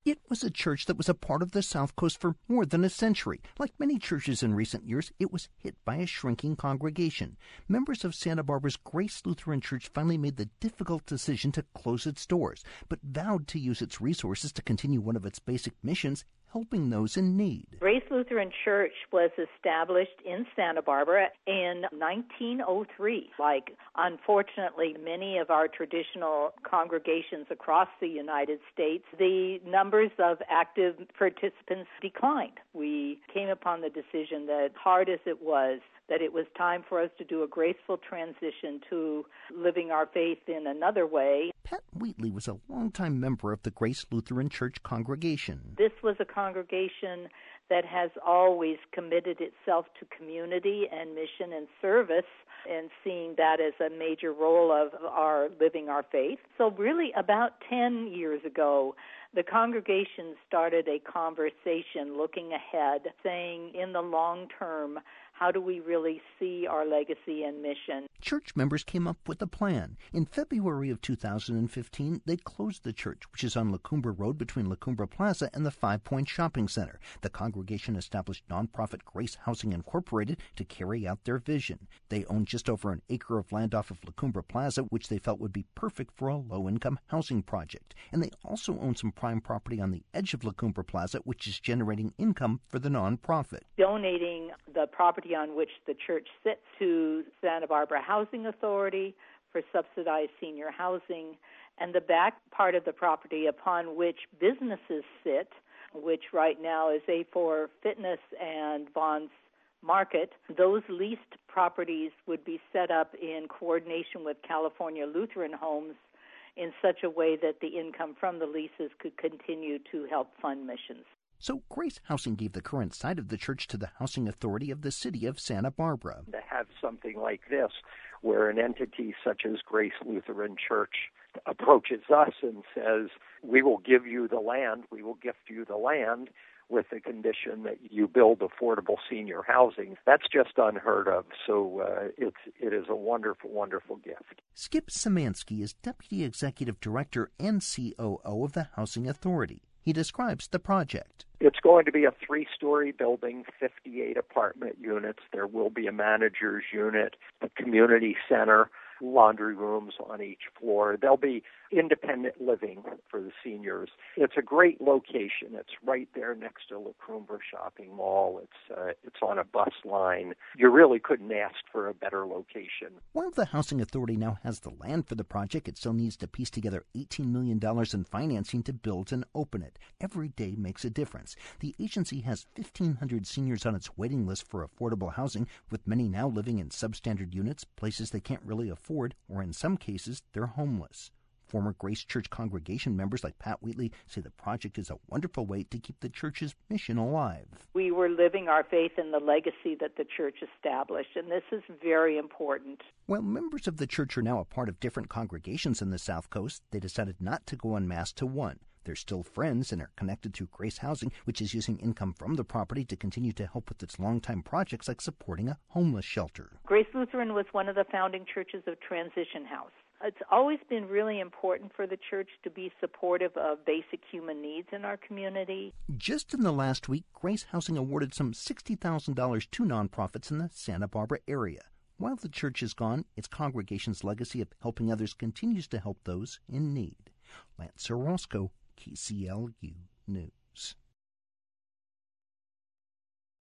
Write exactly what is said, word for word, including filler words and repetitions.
It was a church that was a part of the South Coast for more than a century. Like many churches in recent years, it was hit by a shrinking congregation. Members of Santa Barbara's Grace Lutheran Church finally made the difficult decision to close its doors, but vowed to use its resources to continue one of its basic missions, helping those in need. Grace Lutheran Church was established in Santa Barbara in nineteen oh three. Like, unfortunately, many of our traditional congregations across the United States, the numbers of active participants declined. We came upon the decision that, hard as it was, that it was time for us to do a graceful transition to living our faith in another way. Pat Wheatley was a longtime member of the Grace Lutheran Church congregation. This was a congregation that has always committed itself to community and mission and service, and seeing that as a major role of our living our faith. So really about ten years ago, the congregation started a conversation looking ahead, saying in the long term, how do we really see our legacy and mission? Church members came up with a plan. In February of two thousand fifteen, they closed the church, which is on La Cumbre Road between La Cumbre Plaza and the Five Point Shopping Center. The congregation established nonprofit Grace Housing Incorporated to carry out their vision. They own just over an acre of land off of La Cumbre Plaza, which they felt would be perfect for a low-income housing project. And they also own some prime property on the edge of La Cumbre Plaza, which is generating income for the nonprofit. Donating the property on which the church sits to Santa Barbara Housing Authority for subsidized senior housing, and the back part of the property upon which businesses sit, which right now is A four Fitness and Vaughn's Market. Those leased properties would be set up in coordination with California Lutheran Homes in such a way that the income from the leases could continue to help fund missions. So Grace Housing gave the current site of the church to the Housing Authority of the city of Santa Barbara. To have something like this, where an entity such as Grace Lutheran Church approaches us and says, we will give you the land, we will gift you the land, with the condition that you build affordable senior housing. That's just unheard of, so uh, it's, it is a wonderful, wonderful gift. Skip Szymanski is Deputy Executive Director and C O O of the Housing Authority. He describes the project. It's going to be a three-story building, fifty-eight apartment units. There will be a manager's unit, a community center, laundry rooms on each floor. There'll be independent living for the seniors. It's a great location. It's right there next to La Cumbre Shopping Mall. It's uh, it's on a bus line. You really couldn't ask for a better location. While the Housing Authority now has the land for the project, it still needs to piece together eighteen million dollars in financing to build and open it. Every day makes a difference. The agency has fifteen hundred seniors on its waiting list for affordable housing, with many now living in substandard units, places they can't really afford, or in some cases, they're homeless. Former Grace Church congregation members like Pat Wheatley say the project is a wonderful way to keep the church's mission alive. We were living our faith in the legacy that the church established, and this is very important. While members of the church are now a part of different congregations in the South Coast, they decided not to go en masse to one. They're still friends and are connected to Grace Housing, which is using income from the property to continue to help with its longtime projects like supporting a homeless shelter. Grace Lutheran was one of the founding churches of Transition House. It's always been really important for the church to be supportive of basic human needs in our community. Just in the last week, Grace Housing awarded some sixty thousand dollars to nonprofits in the Santa Barbara area. While the church is gone, its congregation's legacy of helping others continues to help those in need. Lance Orozco, K C L U News.